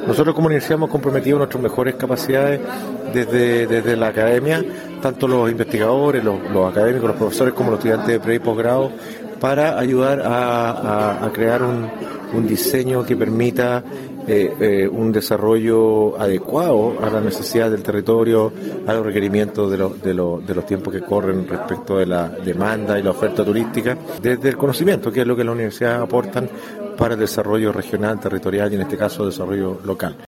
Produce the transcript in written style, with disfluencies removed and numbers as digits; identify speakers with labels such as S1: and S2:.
S1: Nosotros como universidad hemos comprometido nuestras mejores capacidades desde la academia, tanto los investigadores, los académicos, los profesores como los estudiantes de pre y posgrado, para ayudar a crear un diseño que permita un desarrollo adecuado a las necesidades del territorio, a los requerimientos de los tiempos que corren respecto de la demanda y la oferta turística, desde el conocimiento, que es lo que las universidades aportan para el desarrollo regional, territorial y en este caso desarrollo local.